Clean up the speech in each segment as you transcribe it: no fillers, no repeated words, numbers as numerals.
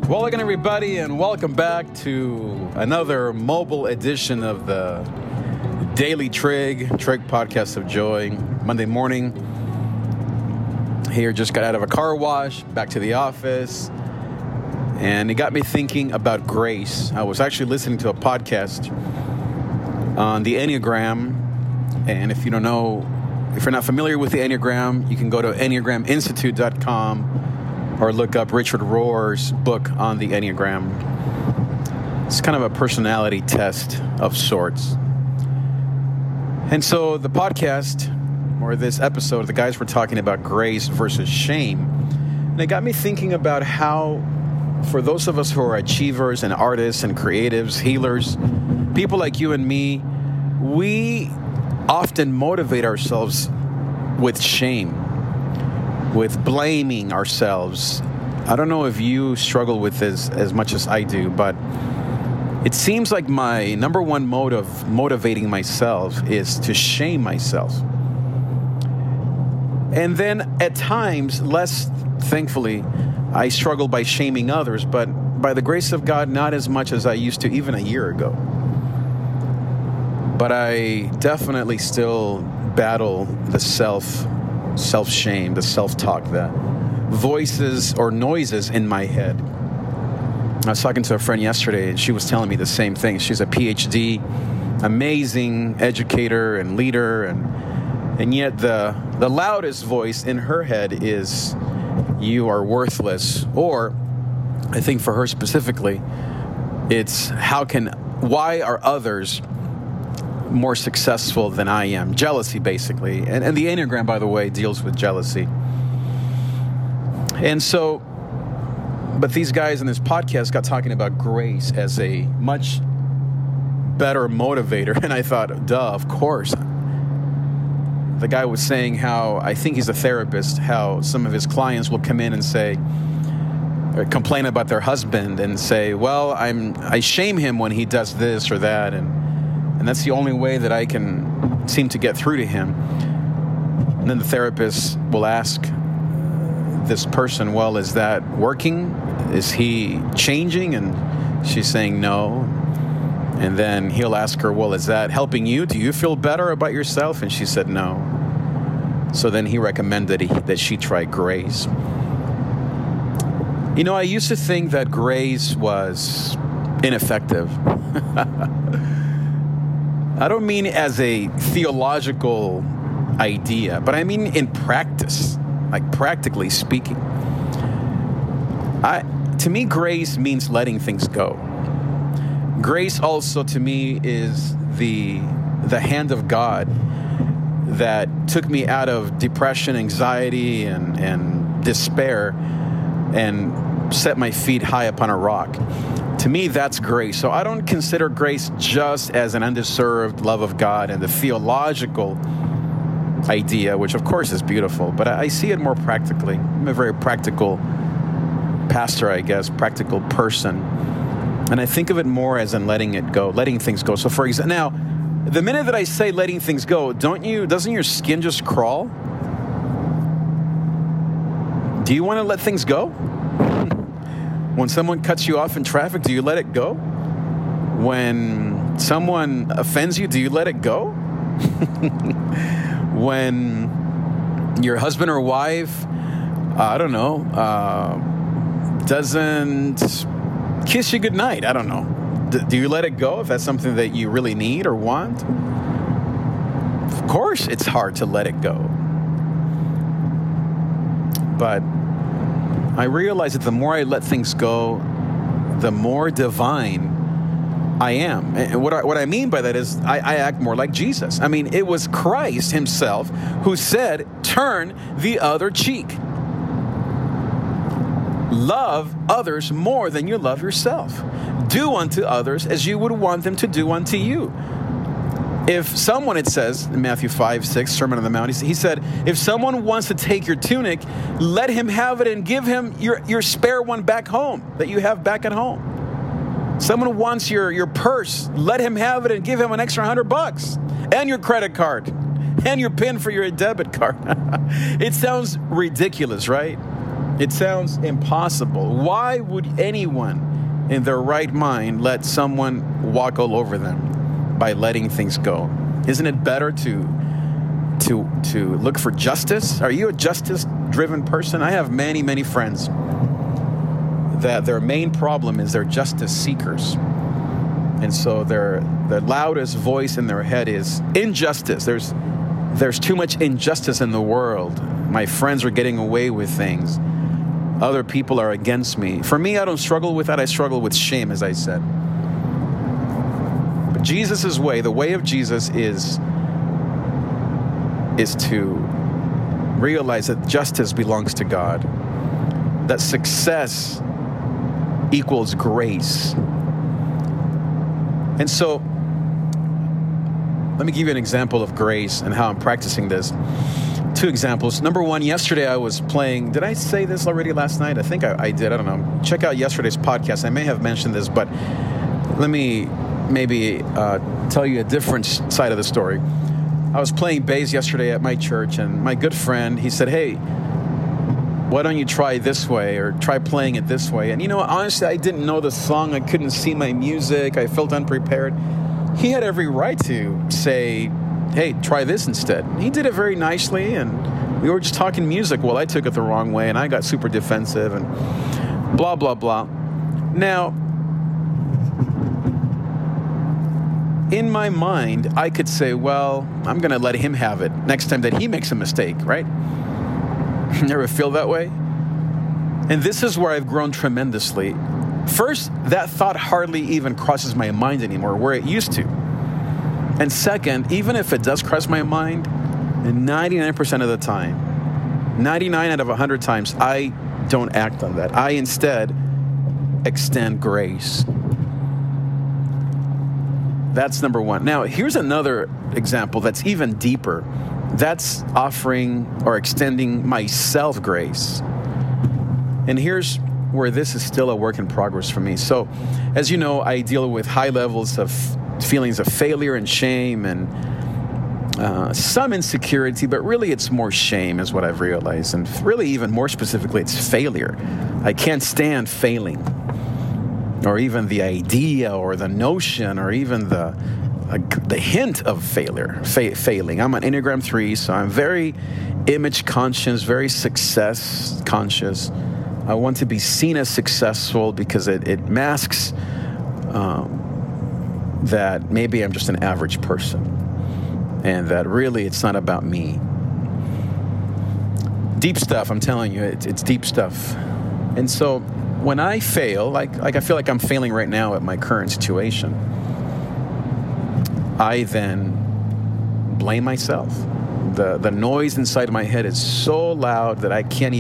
Well, again, everybody, and welcome back to another mobile edition of the Daily Trig Podcast of Joy. Monday morning, here, just got out of a car wash, back to the office, and it got me thinking about grace. I was actually listening to a podcast on the Enneagram, and if you're not familiar with the Enneagram, you can go to EnneagramInstitute.com or look up Richard Rohr's book on the Enneagram. It's kind of a personality test of sorts. And so the podcast, or this episode, the guys were talking about grace versus shame. And it got me thinking about how, for those of us who are achievers and artists and creatives, healers, people like you and me, we often motivate ourselves with shame, with blaming ourselves. I don't know if you struggle with this as much as I do, but it seems like my number one mode of motivating myself is to shame myself. And then at times, less thankfully, I struggle by shaming others, but by the grace of God, not as much as I used to even a year ago. But I definitely still battle the self-shame, the self-talk, the voices or noises in my head. I was talking to a friend yesterday, and she was telling me the same thing. She's a PhD, amazing educator and leader, and yet the loudest voice in her head is, you are worthless. Or, I think for her specifically, it's, why are others more successful than I am? Jealousy, basically. And the Enneagram, by the way, deals with jealousy. And so, but these guys in this podcast got talking about grace as a much better motivator. And I thought, duh, of course. The guy was saying how, I think he's a therapist, how some of his clients will come in and say, or complain about their husband and say, well, I shame him when he does this or that, and that's the only way that I can seem to get through to him. And then the therapist will ask this person, well, is that working? Is he changing? And she's saying no. And then he'll ask her, well, is that helping you? Do you feel better about yourself? And she said no. So then he recommended that she try grace. You know, I used to think that grace was ineffective. I don't mean as a theological idea, but I mean in practice, like practically speaking. To me, grace means letting things go. Grace also to me is the hand of God that took me out of depression, anxiety, and despair and set my feet high upon a rock. To me, that's grace. So I don't consider grace just as an undeserved love of God and the theological idea, which of course is beautiful, but I see it more practically. I'm a very practical pastor, I guess, practical person. And I think of it more as in letting it go, letting things go. So for example, now, the minute that I say letting things go, doesn't your skin just crawl? Do you want to let things go? When someone cuts you off in traffic, do you let it go? When someone offends you, do you let it go? When your husband or wife, doesn't kiss you goodnight, I don't know. Do you let it go if that's something that you really need or want? Of course, it's hard to let it go. But I realize that the more I let things go, the more divine I am. And what I mean by that is I act more like Jesus. I mean, it was Christ himself who said, turn the other cheek. Love others more than you love yourself. Do unto others as you would want them to do unto you. If someone, it says in Matthew 5-6, Sermon on the Mount, he said, if someone wants to take your tunic, let him have it and give him your spare one back home that you have back at home. Someone wants your purse, let him have it and give him an extra $100 and your credit card and your PIN for your debit card. It sounds ridiculous, right? It sounds impossible. Why would anyone in their right mind let someone walk all over them by letting things go? Isn't it better to look for justice? Are you a justice-driven person? I have many, many friends that their main problem is they're justice seekers. And so their loudest voice in their head is injustice. There's too much injustice in the world. My friends are getting away with things. Other people are against me. For me, I don't struggle with that. I struggle with shame, as I said. But Jesus' way, the way of Jesus is to realize that justice belongs to God, that success equals grace. And so, let me give you an example of grace and how I'm practicing this. 2 examples. Number 1, yesterday I was playing, did I say this already last night? I think I did, I don't know. Check out yesterday's podcast. I may have mentioned this, but let me maybe tell you a different side of the story. I was playing bass yesterday at my church, and my good friend, he said, hey, why don't you try this way or try playing it this way? And honestly, I didn't know the song. I couldn't see my music. I felt unprepared. He had every right to say, hey, try this instead. He did it very nicely, and we were just talking music. Well, I took it the wrong way, and I got super defensive and blah, blah, blah. Now, in my mind, I could say, well, I'm going to let him have it next time that he makes a mistake, right? Never feel that way? And this is where I've grown tremendously. First, that thought hardly even crosses my mind anymore, where it used to. And second, even if it does cross my mind, 99% of the time, 99 out of 100 times, I don't act on that. I instead extend grace. That's number 1. Now, here's another example that's even deeper. That's offering or extending myself grace. And here's where this is still a work in progress for me. So, as you know, I deal with high levels of feelings of failure and shame and some insecurity, but really it's more shame is what I've realized. And really even more specifically, it's failure. I can't stand failing, or even the idea or the notion or even the hint of failing. I'm an Enneagram 3, so I'm very image conscious, very success conscious. I want to be seen as successful because it masks that maybe I'm just an average person and that really it's not about me. Deep stuff, I'm telling you, it's deep stuff. And so when I fail, like I feel like I'm failing right now at my current situation, I then blame myself. The noise inside my head is so loud that I can't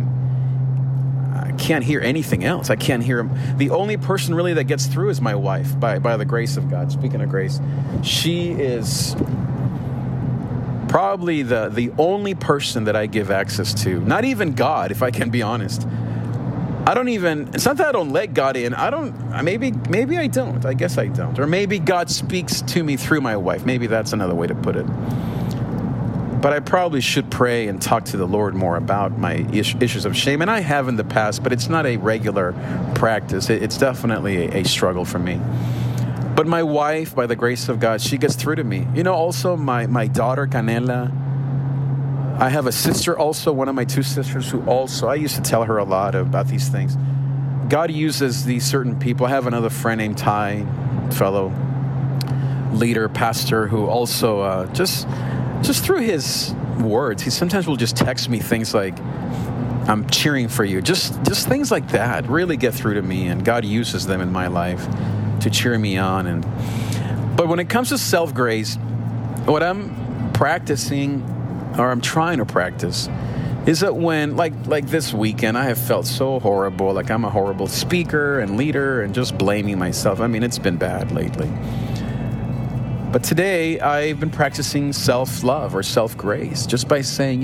hear anything else. I can't hear him. The only person really that gets through is my wife, by the grace of God. Speaking of grace, she is probably the only person that I give access to. Not even God, if I can be honest. It's not that I don't let God in. Maybe I don't. I guess I don't. Or maybe God speaks to me through my wife. Maybe that's another way to put it. But I probably should pray and talk to the Lord more about my issues of shame. And I have in the past, but it's not a regular practice. It's definitely a struggle for me. But my wife, by the grace of God, she gets through to me. Also my daughter, Canela. I have a sister also, one of my 2 sisters, who also, I used to tell her a lot about these things. God uses these certain people. I have another friend named Ty, fellow leader, pastor, who also just through his words, he sometimes will just text me things like, I'm cheering for you. Just things like that really get through to me, and God uses them in my life to cheer me on. But when it comes to self-grace, what I'm practicing, or I'm trying to practice, is that when, like this weekend, I have felt so horrible, like I'm a horrible speaker and leader and just blaming myself. I mean, it's been bad lately. But today, I've been practicing self-love or self-grace just by saying,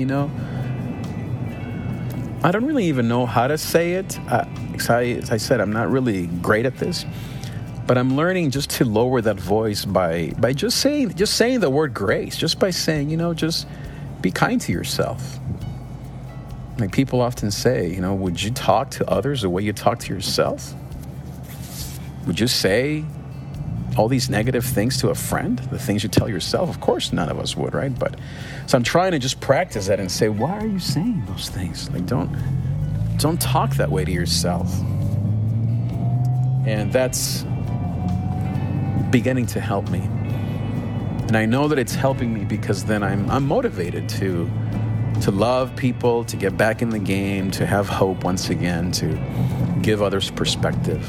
I don't really even know how to say it. As I said, I'm not really great at this. But I'm learning just to lower that voice by just saying the word grace, just by saying, just be kind to yourself. Like people often say, would you talk to others the way you talk to yourself? Would you say all these negative things to a friend, the things you tell yourself? Of course, none of us would, right? But so I'm trying to just practice that and say, why are you saying those things? Like, don't talk that way to yourself. And that's beginning to help me. And I know that it's helping me because then I'm motivated to love people, to get back in the game, to have hope once again, to give others perspective.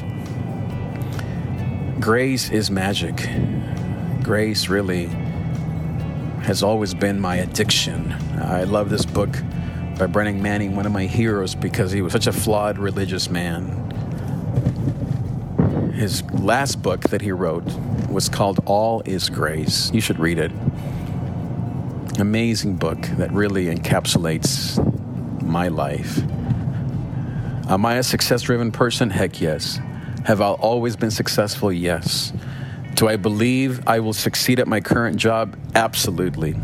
Grace is magic. Grace really has always been my addiction. I love this book by Brennan Manning, one of my heroes, because he was such a flawed religious man. His last book that he wrote was called All is Grace. You should read it. Amazing book that really encapsulates my life. Am I a success-driven person? Heck yes. Have I always been successful? Yes. Do I believe I will succeed at my current job? Absolutely.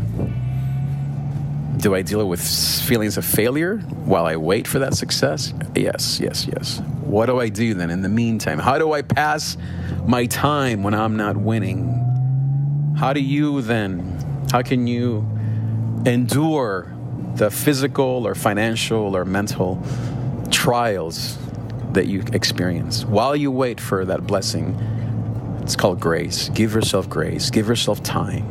Do I deal with feelings of failure while I wait for that success? Yes. What do I do then in the meantime? How do I pass my time when I'm not winning? How can you endure the physical or financial or mental trials that you experience while you wait for that blessing? It's called grace. Give yourself grace. Give yourself time.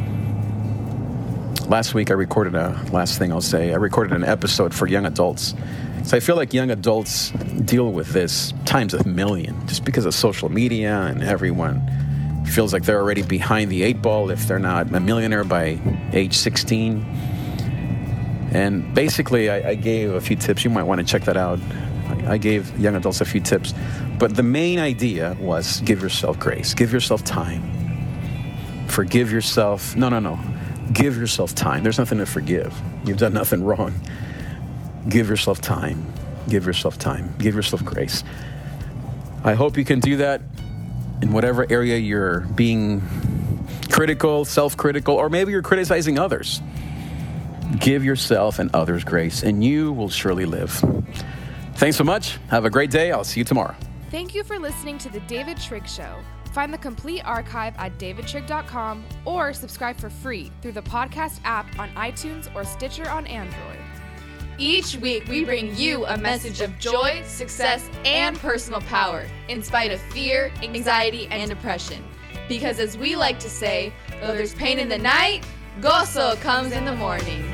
Last week I recorded an episode for young adults. So I feel like young adults deal with this times a million just because of social media, and everyone feels like they're already behind the 8 ball if they're not a millionaire by age 16. And basically I gave a few tips. You might want to check that out. I gave young adults a few tips. But the main idea was give yourself grace. Give yourself time. Forgive yourself. No. Give yourself time. There's nothing to forgive. You've done nothing wrong. Give yourself time. Give yourself time. Give yourself grace. I hope you can do that in whatever area you're being critical, self-critical, or maybe you're criticizing others. Give yourself and others grace, and you will surely live. Thanks so much. Have a great day. I'll see you tomorrow. Thank you for listening to The David Trigg Show. Find the complete archive at davidtrigg.com or subscribe for free through the podcast app on iTunes or Stitcher on Android. Each week, we bring you a message of joy, success, and personal power in spite of fear, anxiety, and depression. Because as we like to say, though there's pain in the night, gozo comes in the morning.